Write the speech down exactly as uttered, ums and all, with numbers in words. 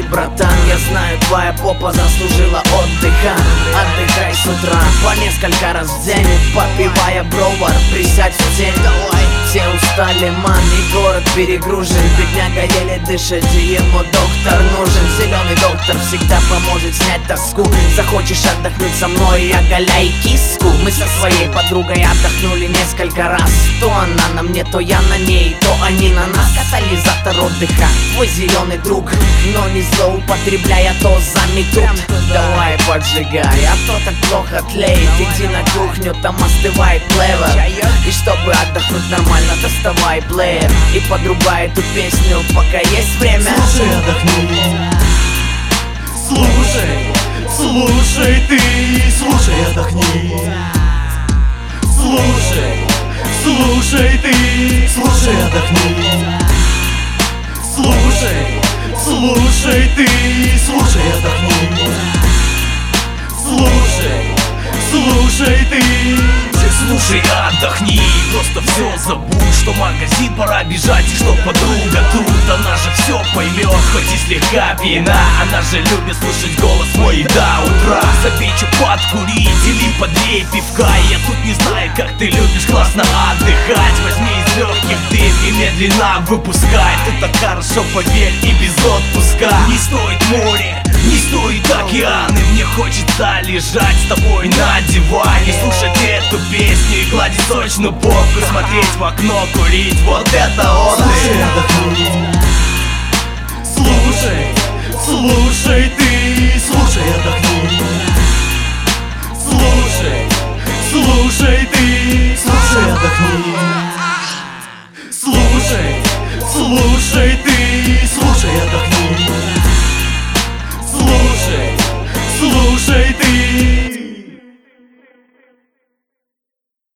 братан, я знаю, твоя попа заслужила отдыха. Отдыхай с утра по несколько раз в день, попивая бровар, присядь в тень. Все устали, ман, и город перегружен. Бедняга еле дышит, и ему доктор нужен. Зеленый доктор всегда поможет снять тоску. Захочешь отдохнуть со мной, оголяй киску. Мы со своей подругой отдохнули несколько раз. То она на мне, то я на ней, то они на нас. Катализатор отдыха, твой зеленый друг. Но не злоупотребляя, то заметут. Давай поджигай, а то так плохо тлеет. Иди на кухню, там остывает плевер. И чтобы отдохнуть нормально, доставай плеер и подрубай эту песню, пока есть время. Слушай, отдохни. Слушай, слушай ты, слушай, отдохни. Слушай, слушай ты, слушай, отдохни. Слушай, слушай ты, слушай, отдохни. Слушай, слушай ты. Слушай, отдохни, просто все забудь, что магазин пора бежать, и что подруга тут. Она же все поймет, хоть и слегка пьяна. Она же любит слушать голос мой до утра. Запечу подкурить или подлей пивка. Я тут не знаю, как ты любишь классно отдыхать. Возьми из легких дым и медленно выпускай. Ты так хорошо, поверь, и без отпуска. Не стоит море, не стоит океаны. Мне хочется лежать с тобой на диване, слушать эту песню и гладить сочную попку, смотреть в окно, курить, вот это отдых. Слушай, отдохни. Слушай, слушай ты, слушай, отдохни. Слушай, слушай ты, слушай, отдохни. Слушай, слушай ты, слушай, отдохни. Слушай, слушай ты.